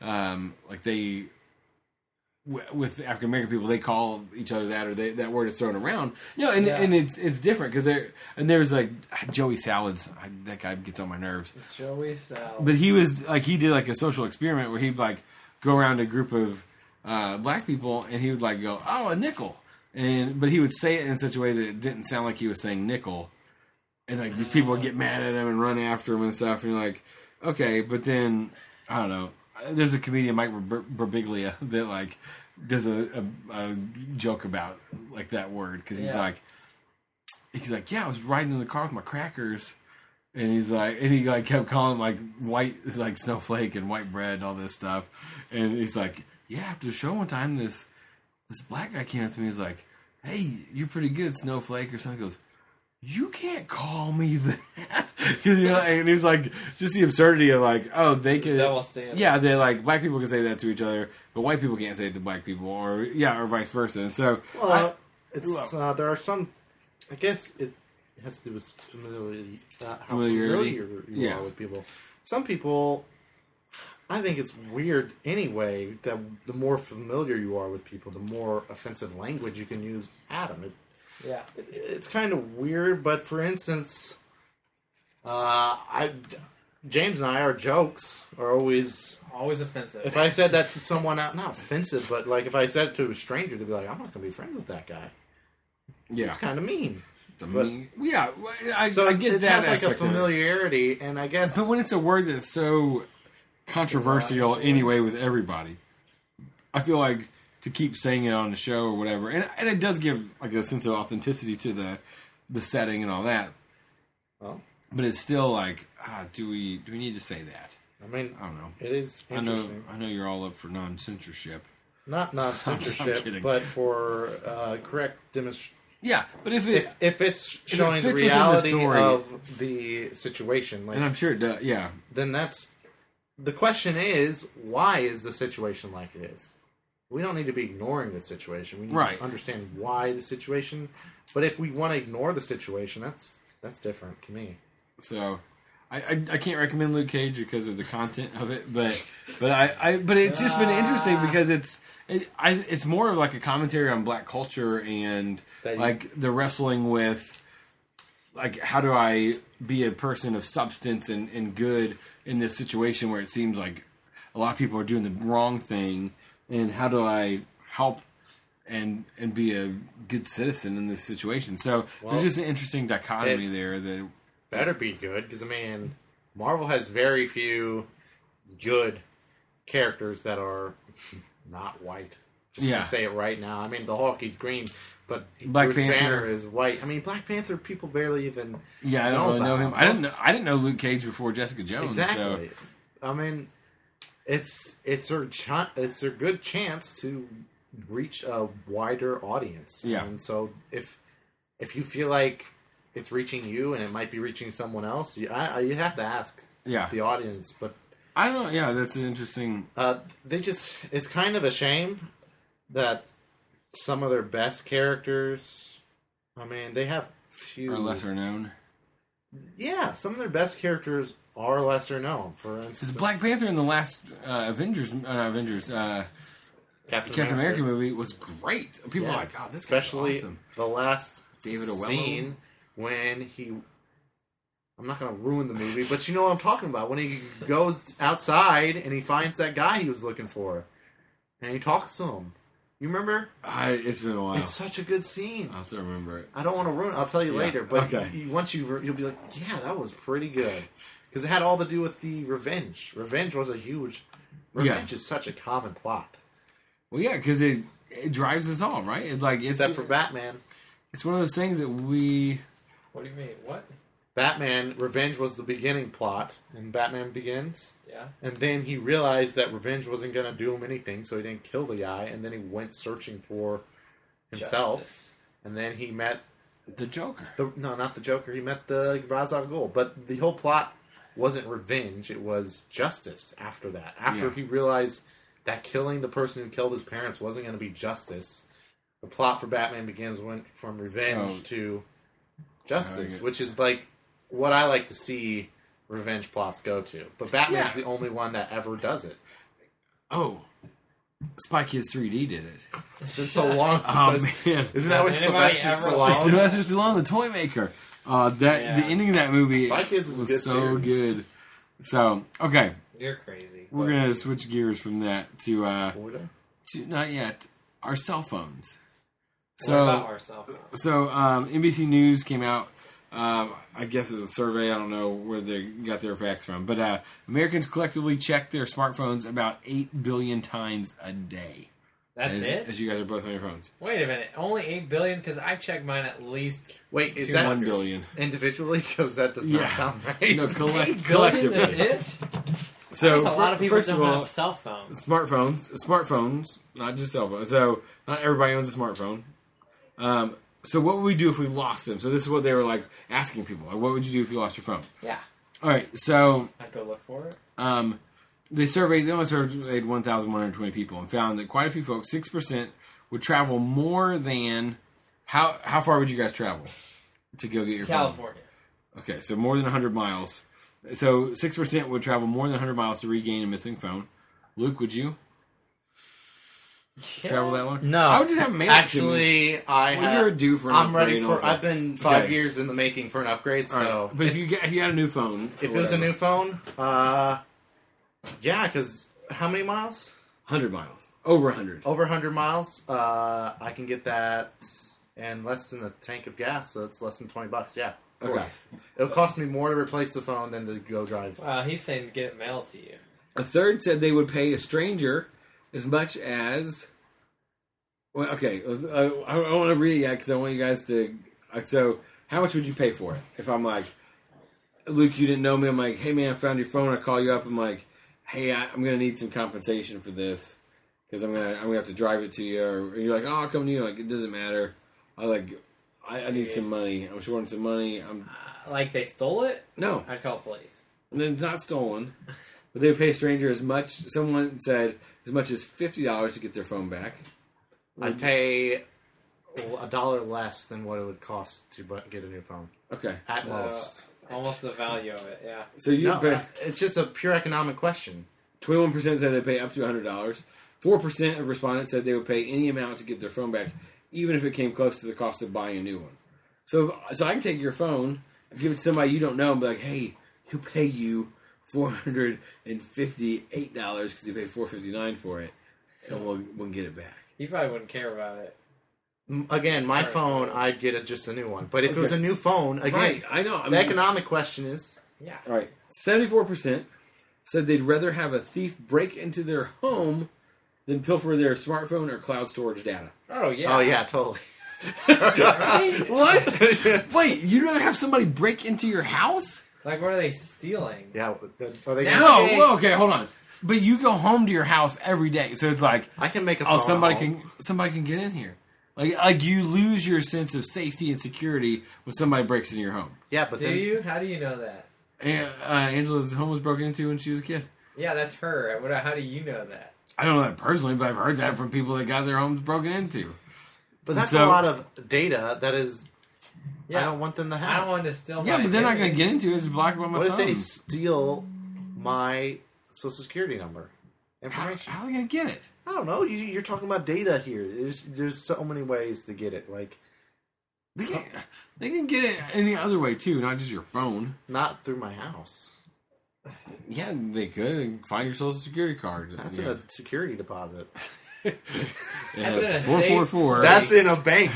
with African American people, they call each other that, or that word is thrown around. And it's different because there's like Joey Salads. That guy gets on my nerves. Joey Salads. But he was like, he did like a social experiment where he'd like go around a group of black people and he would like go, "Oh, a nickel," but he would say it in such a way that it didn't sound like he was saying nickel, and like these people would get mad at him and run after him and stuff. And you're like, okay, but then I don't know. There's a comedian, Mike Birbiglia, that like does a joke about like that word because he's like, yeah, I was riding in the car with my crackers, and he kept calling like white, like snowflake and white bread and all this stuff, and he's like, yeah, after the show one time, this black guy came up to me, he's like, hey, you're pretty good, snowflake, or something. He goes, you can't call me that, because and he was like, just the absurdity of like, oh, they could, double standard. Yeah, they like black people can say that to each other, but white people can't say it to black people, or vice versa. And so, there are some. I guess it has to do with familiarity. How Familiarity. familiar you are with people. Some people, I think it's weird anyway that the more familiar you are with people, the more offensive language you can use at them. It's kind of weird, but for instance, James and I, our jokes are always offensive. If I said that to someone, not offensive, but like if I said it to a stranger, they'd be like, "I'm not going to be friends with that guy." Yeah, it's kind of mean. I get it that. It has like a familiarity, and I guess. But when it's a word that's so controversial anyway with everybody, I feel like to keep saying it on the show or whatever, and it does give like a sense of authenticity to the setting and all that. Well, but it's still like, do we need to say that? I mean, I don't know. It is interesting. I know you're all up for non-censorship. Not non-censorship, but for correct demonstration. Yeah, but if it's showing the reality of the situation, like, and I'm sure it does, yeah. Then that's the question: is why is the situation like it is? We don't need to be ignoring the situation. We need to understand why the situation. But if we want to ignore the situation, that's different to me. So, I can't recommend Luke Cage because of the content of it, but it's just been interesting because it's more of like a commentary on black culture and like the wrestling with like how do I be a person of substance and good in this situation where it seems like a lot of people are doing the wrong thing, and how do I help and be a good citizen in this situation? So there's just an interesting dichotomy there that better be good, because I mean, Marvel has very few good characters that are not white. Just gonna say it right now. I mean, the Hulk, he's green, but Bruce Banner is white. I mean, Black Panther, people barely even I don't really know him. I didn't know Luke Cage before Jessica Jones. Exactly. So. I mean, it's their good chance to reach a wider audience. Yeah. And so if you feel like it's reaching you and it might be reaching someone else, you'd have to ask the audience. But I don't know. Yeah, that's an interesting. It's kind of a shame that some of their best characters, I mean, they have few are lesser known. Yeah, some of their best characters are lesser known. For instance, Black Panther in the last Captain America movie was great. People are like, "God, this guy's awesome." The last David Oyelowo scene when he. I'm not going to ruin the movie, but you know what I'm talking about. When he goes outside and he finds that guy he was looking for, and he talks to him. You remember? It's been a while. It's such a good scene. I'll have to remember it. I don't want to ruin it. I'll tell you later. But okay. Once you'll be like, yeah, that was pretty good. Because it had all to do with the revenge. Revenge was a huge... Revenge is such a common plot. Well, yeah, because it drives us all, right? Except for Batman. It's one of those things that we... What do you mean? What? Batman, revenge was the beginning plot in Batman Begins. Yeah. And then he realized that revenge wasn't going to do him anything, so he didn't kill the guy, and then he went searching for himself. Justice. And then he met... The Joker. No, not the Joker. He met the Ra's al Ghul. But the whole plot wasn't revenge. It was justice after that. After he realized that killing the person who killed his parents wasn't going to be justice, the plot for Batman Begins went from revenge to justice, which is like... what I like to see revenge plots go to. But Batman's Yeah. the only one that ever does it. Oh, Spy Kids 3D did it. It's been so long since Oh man, Isn't that with Anybody Sylvester ever Stallone? watch- Sylvester Stallone, the toy maker. The ending of that movie Spy Kids is a was good so series. good. So okay, You're crazy. we're gonna switch gears from that to Florida? not yet our cell phones. What about So our cell phones? NBC News came out. I guess it's a survey. I don't know where they got their facts from, but Americans collectively check their smartphones about 8 billion times a day. That's it? As you guys are both on your phones. Wait a minute. Only 8 billion? Because I check mine at least. Wait, is 2 that 1 billion. individually? Because that does not Yeah. sound right. No, 8 billion? That's collectively. it? So That's a lot of people first don't of all, have cell phones. smartphones, not just cell phones. So not everybody owns a smartphone. So what would we do if we lost them? So this is what they were like asking people. Like, what would you do if you lost your phone? Yeah. All right. So I'd go look for it. they only surveyed 1,120 people and found that quite a few folks, 6%, would travel more than how far would you guys travel to go get your phone? California. Okay, so more than 100 miles. So 6% would travel more than 100 miles to regain a missing phone. Luke, would you travel that long? No, I would just have mail. actually, you're due for an I'm upgrade ready for. also. I've been 5 Okay. years in the making for an upgrade. All right. So, But if you had a new phone, if it was a new phone, yeah, because how many miles? 100 miles, over 100. Over 100 miles. I can get that and less than a tank of gas, so it's less than $20. Yeah, of Okay. course. It'll cost me more to replace the phone than to go drive. He's saying get it mailed to you. A third said they would pay a stranger as much as. Well, okay, I don't want to read it yet because I want you guys to. So, how much would you pay for it? If I'm like, Luke, you didn't know me. I'm like, hey man, I found your phone. I call you up. I'm like, hey, I'm gonna need some compensation for this because I'm gonna have to drive it to you. Or you're like, oh, I'll come to you. Like, it doesn't matter. I need some money. I'm just wanting some money. Like they stole it? No, I'd call police. and then it's not stolen. But they would pay a stranger as much. Someone said as much as $50 to get their phone back. I'd pay $1 less than what it would cost to get a new phone. Okay, At So, most. Almost the value of it, yeah. so you No, pay. it's just a pure economic question. 21% said they pay up to $100. 4% of respondents said they would pay any amount to get their phone back, even if it came close to the cost of buying a new one. So I can take your phone and give it to somebody you don't know and be like, hey, he'll pay you $458 because he paid $459 for it, and we'll get it back. You probably wouldn't care about it. Again, my Sorry. phone, I'd get just a new one. But if it was Okay. a new phone, again, Right, I know. the economic question is... Yeah. All right, 74% said they'd rather have a thief break into their home than pilfer their smartphone or cloud storage data. Oh, yeah. Oh, yeah, totally. Right? What? Wait, you'd rather have somebody break into your house? Like, what are they stealing? Yeah, are they Now- gonna- No, well, okay, hold on. But you go home to your house every day, so it's like, I can make a oh, phone somebody can get in here. Like you lose your sense of safety and security when somebody breaks into your home. Yeah, but Do then... you? How do you know that? And Angela's home was broken into when she was a kid. Yeah, that's her. How do you know that? I don't know that personally, but I've heard that from people that got their homes broken into. But that's So- a lot of data that is... Yeah. I don't want them to I have. don't want to steal Yeah, my but they're not going to identity. get into it. It's blocked by my What phone. if they steal my social security number? Information? How are they going to get it? I don't know. You're talking about data here. There's so many ways to get it. Like, They can get it any other way too, not just your phone. not through my house. Yeah, they could find your social security card. That's yeah. in a security deposit. Yeah, That's it's in a safe 444. That's in a bank.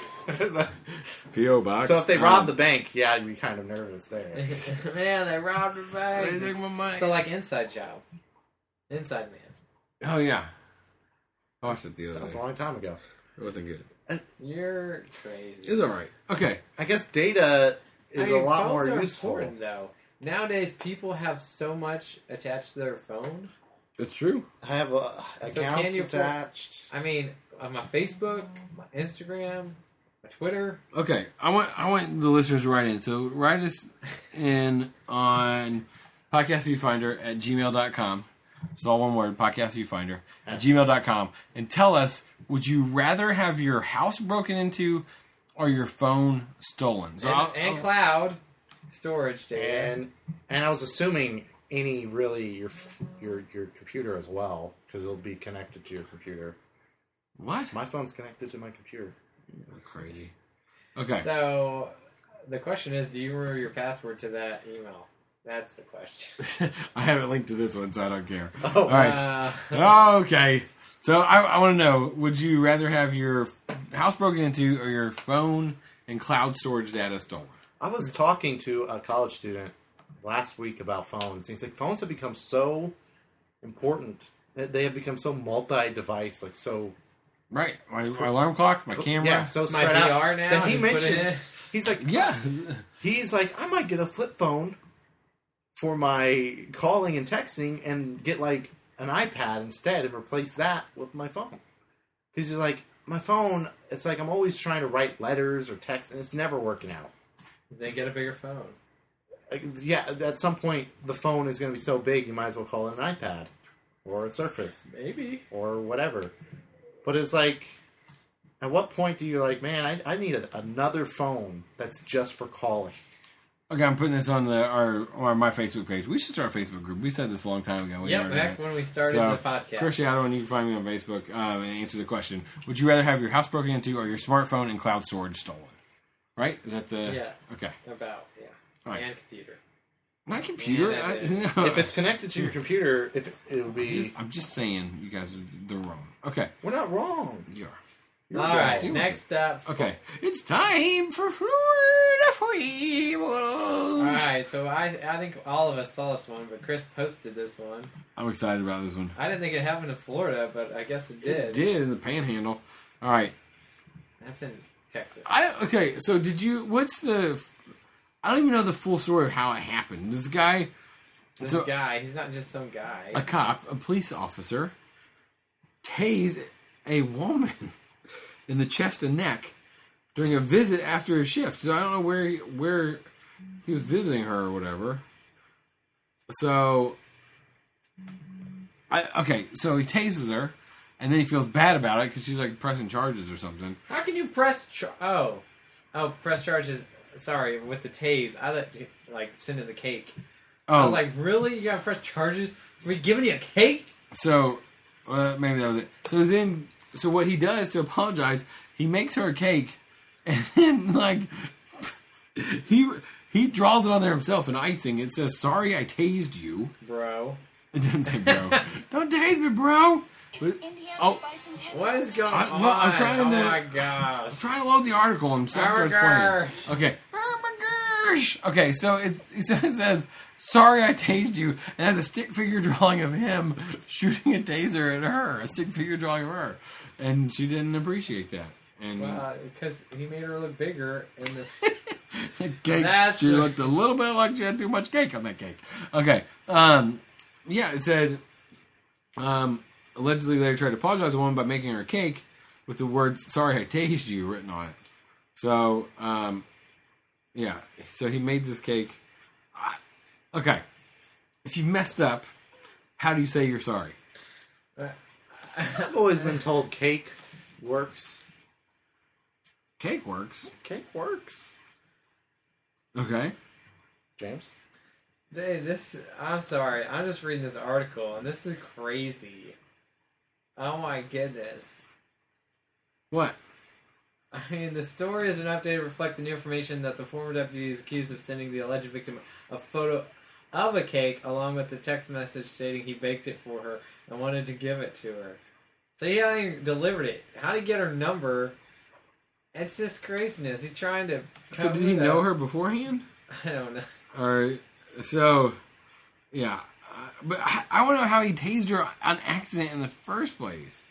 P.O. box. So if they rob the bank, yeah, I'd be kind of nervous there. Man, they robbed a they bank. took my money. So, like, Inside Job. Inside Man. Oh yeah, I watched it the other That was a day. long time ago. It wasn't good. You're crazy. It's all right. Okay. I guess data is I mean, a lot phones more are useful. important, though. Nowadays, people have so much attached to their phone. That's true. I have So accounts can you attached. I mean, on my Facebook, my Instagram, my Twitter. Okay, I want the listeners to write in. So write us in on podcastviewfinder@gmail.com. It's all one word, podcastviewfinder@gmail.com. And tell us, would you rather have your house broken into or your phone stolen? So And cloud. storage data. And I was assuming any really your computer as well, because it'll be connected to your computer. What? My phone's connected to my computer. Crazy. Okay. So the question is, do you remember your password to that email? That's the question. I haven't linked to this one, so I don't care. Oh, all right. Okay. So I want to know: would you rather have your house broken into or your phone and cloud storage data stolen? I was talking to a college student last week about phones. He's like, phones have become so important. They have become so multi-device, like so. Right. My alarm clock, my camera. Yeah, so It's my spread out. VR now. That he and put it mentioned. in. He's like, Yeah. He's like, I might get a flip phone for my calling and texting, and get like an iPad instead, and replace that with my phone. Because he's like, my phone. It's like I'm always trying to write letters or text, and it's never working out. They get a bigger phone. Yeah, at some point, the phone is going to be so big, you might as well call it an iPad or a Surface Maybe. or whatever. But it's like, at what point do you like, man, I need another phone that's just for calling? Okay, I'm putting this on my Facebook page. We should start a Facebook group. We said this a long time ago. Yeah, back when we started the podcast. Chris Shadow, and you can find me on Facebook and answer the question. Would you rather have your house broken into or your smartphone and cloud storage stolen? Right? Is that the... Yes. Okay. About, yeah. All right. And computer. My computer? Yeah, that is. No. If it's connected to your computer, if it would be... I'm just saying, you guys they're wrong. Okay. We're not wrong. You are. All right, do it. next up. Okay. It's time for Florida Fables. All right, so I think all of us saw this one, but Chris posted this one. I'm excited about this one. I didn't think it happened in Florida, but I guess it did. It did in the Panhandle. All right. That's in Texas. Okay, so did you... What's the... I don't even know the full story of how it happened. This guy... This so- guy, he's not just some guy. A cop, a police officer, tased a woman in the chest and neck during a visit after a shift. So I don't know where he was visiting her or whatever. So... so he tases her, and then he feels bad about it because she's like pressing charges or something. How can you press... press charges... Sorry, with the tase. I thought, like, sending the cake. I was like, really? You gotta press charges for me giving you a cake? So, maybe that was it. So what he does to apologize, he makes her a cake, and then, like, he draws it on there himself in icing. It says, "Sorry, I tased you." Bro. It doesn't say bro. Don't tase me, bro. It's Indiana Spice and Tenders. What is going on? I'm trying to... Oh my gosh. I'm trying to load the article and stuff starts playing. Okay. Oh my gosh. Okay, so it says, "Sorry I tased you," and has a stick figure drawing of him shooting a taser at her. A stick figure drawing of her. And she didn't appreciate that. And Because he made her look bigger in the... the cake, she looked a little bit like she had too much cake on that cake. Okay. Yeah, it said... allegedly later tried to apologize to a woman by making her a cake with the words "Sorry I tased you" written on it. So, yeah. So he made this cake. Okay. If you messed up, how do you say you're sorry? I've always been told cake works. Cake works. Cake works. Okay. James? Dude, I'm sorry. I'm just reading this article, and this is crazy. Oh my goodness. What? I mean, the story has been updated to reflect the new information that the former deputy is accused of sending the alleged victim a photo of a cake along with the text message stating he baked it for her and wanted to give it to her. So he delivered it. How did he get her number? It's just craziness. He's trying to... So did he know her beforehand? I don't know. Or, so, yeah. But I want to know how he tased her on accident in the first place.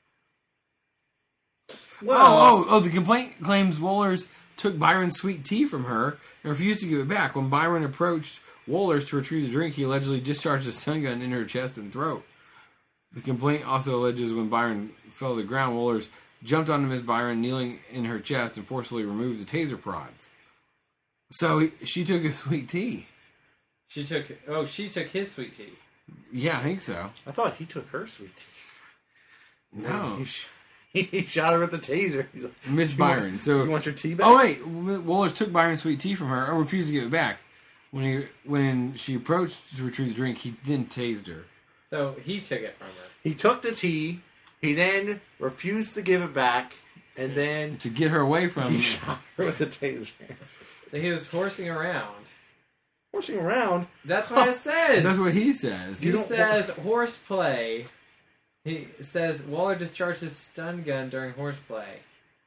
Well, The complaint claims Wohlers took Byron's sweet tea from her and refused to give it back. When Byron approached Wohlers to retrieve the drink, he allegedly discharged a stun gun in her chest and throat. The complaint also alleges when Byron fell to the ground, Wohlers jumped onto Miss Byron, kneeling in her chest, and forcefully removed the taser prods. So she took his sweet tea. She took his sweet tea. Yeah, I think so. I thought he took her sweet tea. No. He shot her with the taser. He's like, Miss Byron. You want your tea back? Oh, wait. Wohlers took Byron's sweet tea from her and refused to give it back. when she approached to retrieve the drink, he then tased her. So he took it from her. He took the tea. He then refused to give it back, and then To get her away from he shot her with the taser. So he was horsing around. Horsing around. That's what it says. That's what he says. He says horseplay. He says Waller discharged his stun gun during horseplay.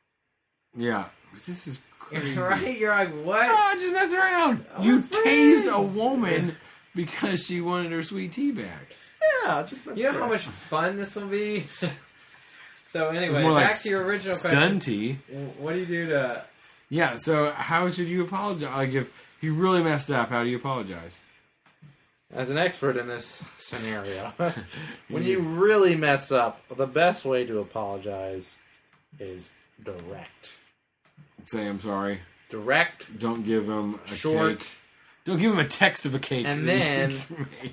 Yeah. This is crazy. Right? You're like, what? Oh, just messed around. Oh, You friends. tased a woman because she wanted her sweet tea back. Yeah, just messed You know how around. much fun this will be? So It's anyway, more back like to your original stun question. tea. What do you do to... Yeah, so how should you apologize? Like, if you really messed up, how do you apologize? As an expert in this scenario, when you really mess up, the best way to apologize is direct. Say, I'm sorry. Direct, Don't give him a short, cake. Don't give him a text of a cake. and that then you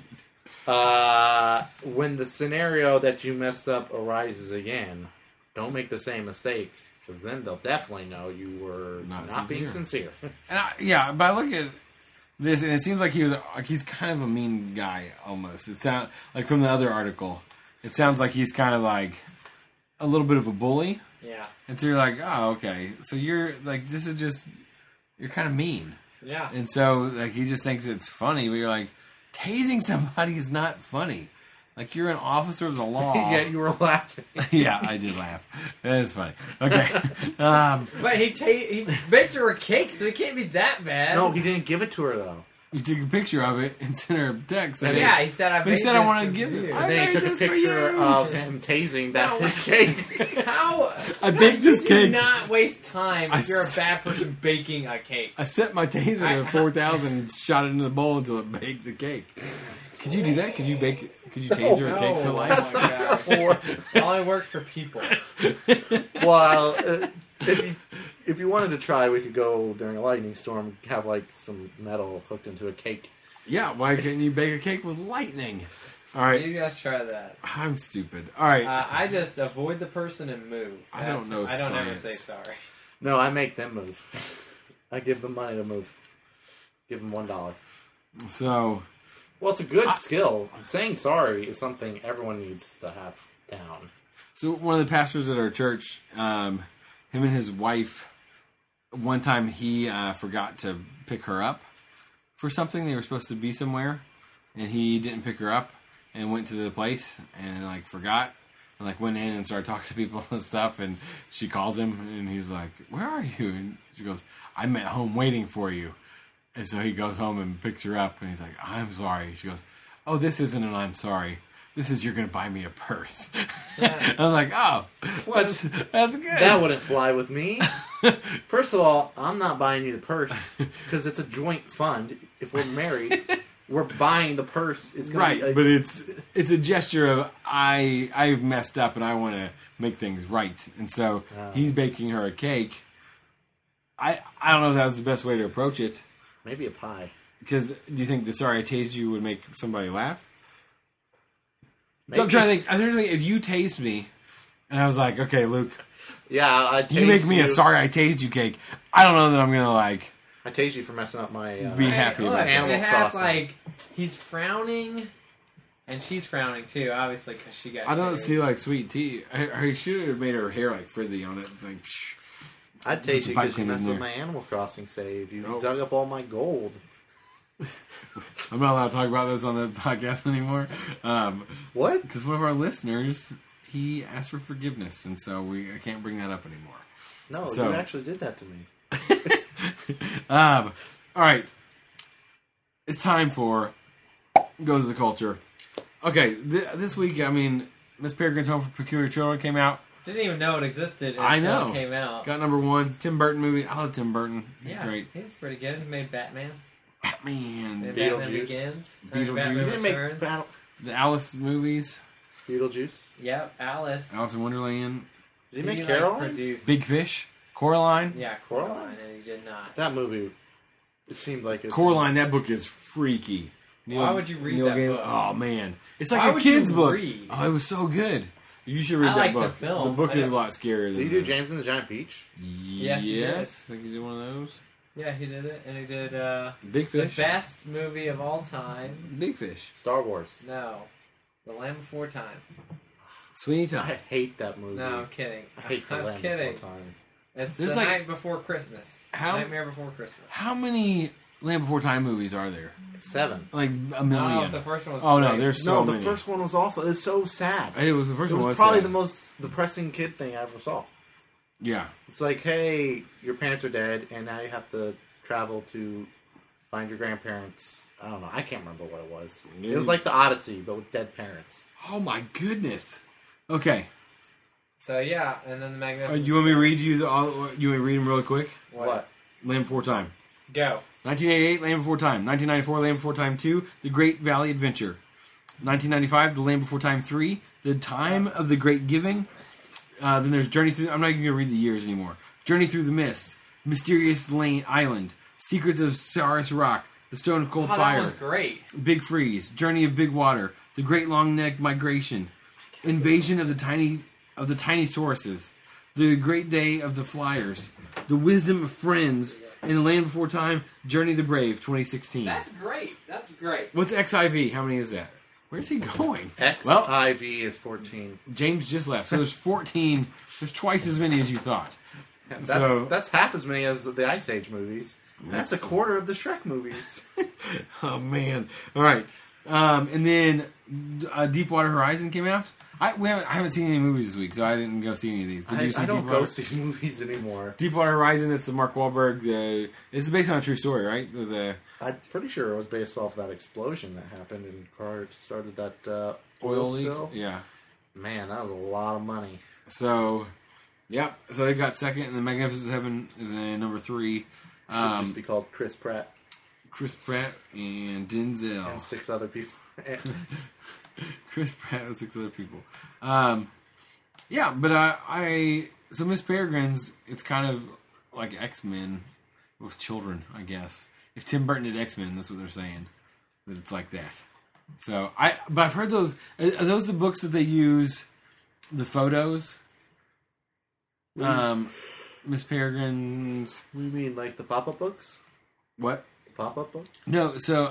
made. when the scenario that you messed up arises again, don't make the same mistake, because then they'll definitely know you were not being sincere. And but I look at this, and it seems like he's kind of a mean guy almost. It sounds like from the other article, it sounds like he's kind of like a little bit of a bully. Yeah. And so you're like, oh, okay. So you're like, this is just, you're kind of mean. Yeah. And so like he just thinks it's funny, but you're like, tasing somebody is not funny. Like, you're an officer of the law. Yeah, you were laughing. Yeah, I did laugh. That is funny. Okay. But he baked her a cake, so it can't be that bad. No, he didn't give it to her, though. You took a picture of it and sent her a text. And Yeah, he said, He said, I want to give it. you. I And then made he took a this for picture you. of him tasing that No. cake. How? I baked this You cake. do not waste time I if you're a s- bad person baking a cake. I set my taser to 4,000 and shot it into the bowl until it baked the cake. Could you do that? Could you taser a cake for No, life? oh my God. It only works for people. Well, if you wanted to try, we could go during a lightning storm, have like some metal hooked into a cake. Yeah, why couldn't you bake a cake with lightning? All right. You guys try that. I'm stupid. All right. I just avoid the person and move. I don't know I don't ever science. say sorry. No, I make them move. I give them money to move. Give them $1. So, Well, it's a good skill. Saying sorry is something everyone needs to have down. one of the pastors at our church, him and his wife, one time he forgot to pick her up for something. They were supposed to be somewhere, and he didn't pick her up and went to the place and like forgot and like went in and started talking to people and stuff. And she calls him and he's like, "Where are you?" And she goes, "I'm at home waiting for you." And so he goes home and picks her up and he's like, "I'm sorry." She goes, "Oh, this isn't an I'm sorry. This is you're going to buy me a purse." I was like, "Oh, that's good." That wouldn't fly with me. First of all, I'm not buying you the purse because it's a joint fund. If we're married, we're buying the purse. It's gonna Right, be but it's a gesture of I've messed up and I want to make things right. And so he's baking her a cake. I don't know if that was the best way to approach it. maybe a pie. Because do you think the sorry I tased you would make somebody laugh? Maybe. So I'm trying to think if you tased me and I was like, okay, Luke, Yeah, I you make me a sorry I tased you cake. I don't know that I'm gonna like I tased you for messing up my. Be happy Look, about that. Animal it has Crossing. like he's frowning, and she's frowning too, obviously because she got. I don't tased. see like sweet tea. I should have made her hair like frizzy on it. Like, psh. I'd Put tase some you pipe because you cleaners messed in with there. my Animal Crossing save. You Nope. dug up all my gold. I'm not allowed to talk about this on the podcast anymore. What? Because one of our listeners, he asked for forgiveness, and so I can't bring that up anymore. No, So- you actually did that to me. All right, it's time for Go to the Culture. Okay, this week, I mean, Miss Peregrine's Home for Peculiar Children came out. Didn't even know it existed until I know. it came out. Got number 1. Tim Burton movie. I love Tim Burton. He's yeah, great. he's pretty good. He made Batman. Batman. And Beetlejuice. Batman Begins. Beetlejuice. Batman You didn't make Returns. battle. The Alice movies. Beetlejuice. Yep, Alice. Alice in Wonderland. Did he make like, Caroline? produced- Big Fish. Coraline. Yeah, Coraline, and he did not. That movie. It seemed like it. Coraline, that book is freaky. Why would you read that book? Oh, man. It's like Why a would kid's you book. read? Oh, it was so good. You should read I that like book. the film. The book I is a know. lot scarier than Did you do the- James and the Giant Peach? Yes, he did. Yes. I think you did one of those. Yeah, he did it, and he did Big the Fish. best movie of all time. Big Fish. Star Wars. No, The Land Before Time. Sweeney I Todd. hate that movie. No, I'm kidding. I hate I the was Land kidding. Before Time. It's There's The like- Night Before Christmas. How- Nightmare Before Christmas. How many Land Before Time movies are there? 7. Like a million. Oh, the first one was Oh no, great. there's No, so the many. first one was awful. It's so sad. It was the first It one. was Was probably sad. the most depressing kid thing I ever saw. Yeah. It's like, hey, your parents are dead, and now you have to travel to find your grandparents. I don't know. I can't remember what it was. It was like the Odyssey, but with dead parents. Oh my goodness. Okay. So yeah, and then the Magnificent. You want me to read you the? You want me to read them really quick? What? Land Before Time. Go. 1988, Land Before Time. 1994, Land Before Time 2, The Great Valley Adventure. 1995, The Land Before Time 3, The Time of the Great Giving. Then there's Journey Through... I'm not even going to read the years anymore. Journey Through the Mist, Mysterious Lane Island, Secrets of Saris Rock, The Stone of Cold Oh, Fire, that was great. Big Freeze, Journey of Big Water, The Great Long Neck Migration, Invasion of the Tiny Sauruses, The Great Day of the Flyers, The Wisdom of Friends, In the Land Before Time, Journey of the Brave, 2016. That's great. That's great. What's XIV? How many is that? Where's he going? XIV is 14. James just left. So there's 14. There's twice as many as you thought. That's half as many as the Ice Age movies. That's a quarter of the Shrek movies. Oh, man. All right. And then Deepwater Horizon came out. I haven't seen any movies this week, so I didn't go see any of these. Did you see I don't Deepwater? go see movies anymore. Deepwater Horizon, that's the Mark Wahlberg. It's based on a true story, right? I'm pretty sure it was based off that explosion that happened in car started that Oil leak? spill. Yeah. Man, that was a lot of money. So, yep. So it got second, and the Magnificent Seven is in number 3. Should just be called Chris Pratt Chris Pratt and Denzel. and 6 other people. Chris Pratt and 6 other people. Yeah, but so Miss Peregrine's, it's kind of like X-Men with children, I guess. If Tim Burton did X-Men, that's what they're saying. That it's like that. So but I've heard those. Are those the books that they use? The photos. Miss Peregrine's. What do you mean, like the pop-up books? What? The pop-up books? No. So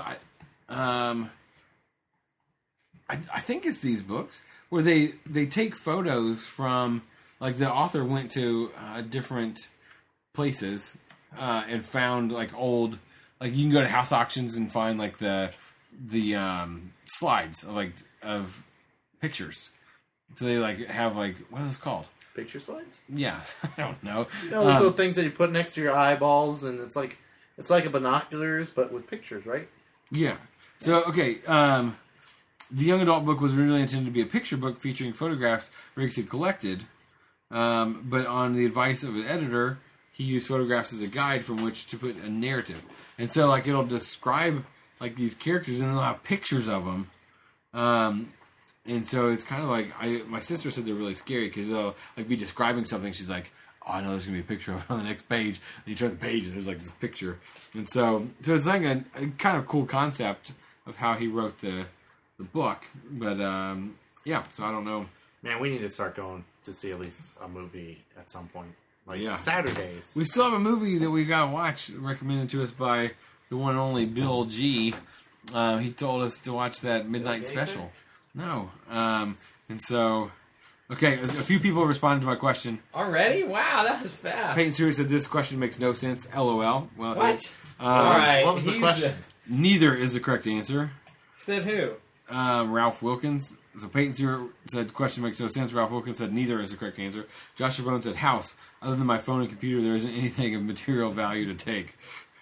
I think it's these books where they take photos from, like, the author went to different places and found, like, old, like, you can go to house auctions and find, like, the slides of pictures. So they, like, have, like, what are those called? Picture slides? Yeah, I don't know. You know, those little things that you put next to your eyeballs, and it's like a binoculars, but with pictures, right? Yeah. So, okay, the young adult book was originally intended to be a picture book featuring photographs Riggs had collected, but on the advice of an editor, he used photographs as a guide from which to put a narrative. And so, like, it'll describe, like, these characters, and they'll have pictures of them. And so it's kind of like, my sister said they're really scary because they'll, like, be describing something. She's like, oh, I know there's going to be a picture of it on the next page. And you turn the page and there's, like, this picture. And so it's like a kind of cool concept of how he wrote the book. But, yeah, so I don't know. Man, we need to start going to see at least a movie at some point. Like, Yeah. Saturdays. We still have a movie that we got to watch, recommended to us by the one and only Bill G. He told us to watch that Midnight Special. No. And so, okay, a few people responded to my question. Already? Wow, that was fast. Peyton Stewart said this question makes no sense. LOL. Well, What? All right. what was the question? Neither is the correct answer. Said who? Ralph Wilkins. So Peyton Stewart said question makes no sense. Ralph Wilkins said neither is the correct answer. Josh Savone said house. Other than my phone and computer, there isn't anything of material value to take.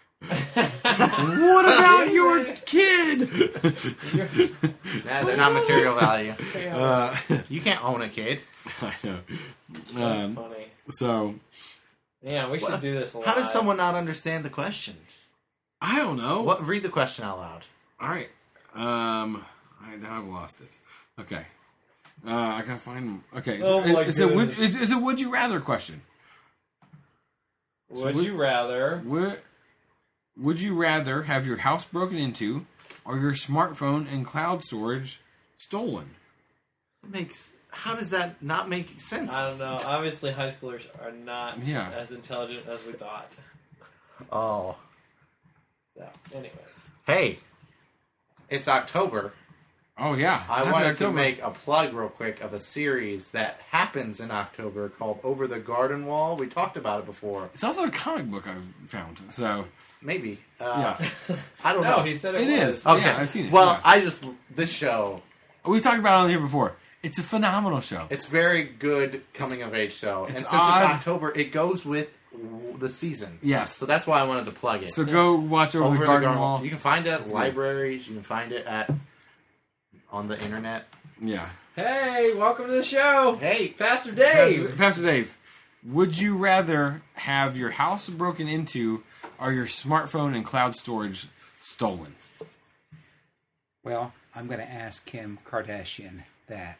What about your kid? Nah, they're not material value. You can't own a kid. I know. That's funny. So Yeah, we should do this a lot. How does someone not understand the question? I don't know. What? Read the question out loud. All right. I've lost it. Okay. I gotta find. Okay. Oh my it's goodness. a would you rather question. Would you rather? Would you rather have your house broken into or your smartphone and cloud storage stolen? How does that not make sense? I don't know. Obviously, high schoolers are not Yeah. as intelligent as we thought. Oh. So, anyway. Hey, it's October. Oh yeah, I Happy wanted October. to make a plug real quick of a series that happens in October called Over the Garden Wall. We talked about it before. It's also a comic book I've found. So Maybe. yeah, I don't No, know. he said it was. is. Okay, Yeah, I've seen it. Well, Yeah. this show, We've talked about it on here before. It's a phenomenal show. it's very good coming of age show. And it's since odd. it's October, it goes with the seasons. Yes. So that's why I wanted to plug it. So go watch Over the Garden Wall. You can find it at good. libraries. You can find it on the internet. Yeah. Hey, welcome to the show. Hey, Pastor Dave. Pastor Dave, would you rather have your house broken into or your smartphone and cloud storage stolen? Well, I'm going to ask Kim Kardashian that.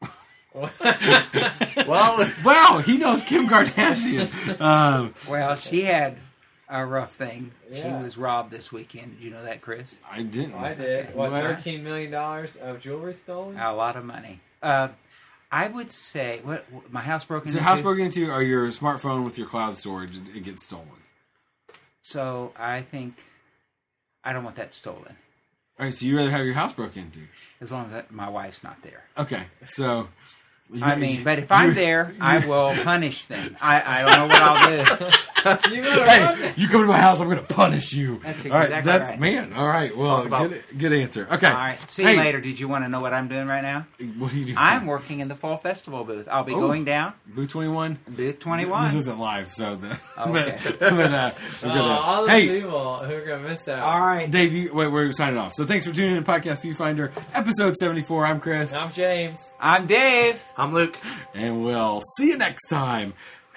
well, Wow, he knows Kim Kardashian. Well, she had a rough thing. She Yeah. was robbed this weekend. Did you know that, Chris? I didn't. I did. Okay. What, What? $13 million of jewelry stolen? A lot of money. I would say, what my house broken So into? house broken into or your smartphone with your cloud storage, it gets stolen. So I think I don't want that stolen. All right, so you'd rather have your house broken into. As long as my wife's not there. Okay, so... I mean, but if I'm there, I will punish them. I don't know what I'll do. You better run. Hey, you come to my house, I'm going to punish you. That's all right, exactly that's right. man. All right, well, good answer. Okay, All right. See Hey, you later. Did you want to know what I'm doing right now? What do you do? I'm working in the Fall Festival booth. I'll be Oh. going down Booth 21. booth 21. This isn't live, so Okay. we're gonna. All those Hey, people who are going to miss out. All right. Dave, we're signing off. So thanks for tuning in to Podcast Viewfinder, episode 74. I'm Chris, I'm James. I'm Dave. I'm Luke. and we'll see you next time.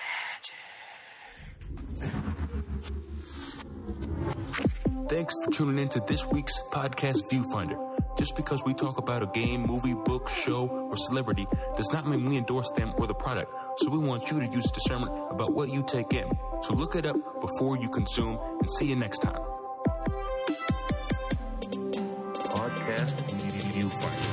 Thanks for tuning in to this week's Podcast Viewfinder. Just because we talk about a game, movie, book, show, or celebrity does not mean we endorse them or the product. So we want you to use discernment about what you take in. So look it up before you consume, and see you next time. Podcast Viewfinder.